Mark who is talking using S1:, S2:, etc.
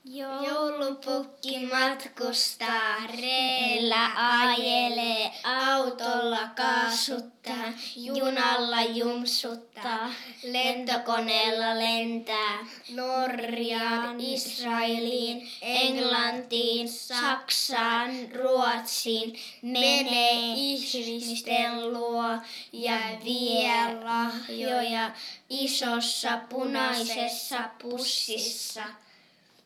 S1: Joulupukki matkustaa, reellä ajelee, autolla kaasuttaa, junalla jumpsuttaa, lentokoneella lentää, Norjaan, Israeliin, Englantiin, Saksaan, Ruotsiin, menee ihmisten luo ja vie lahjoja isossa punaisessa pussissa.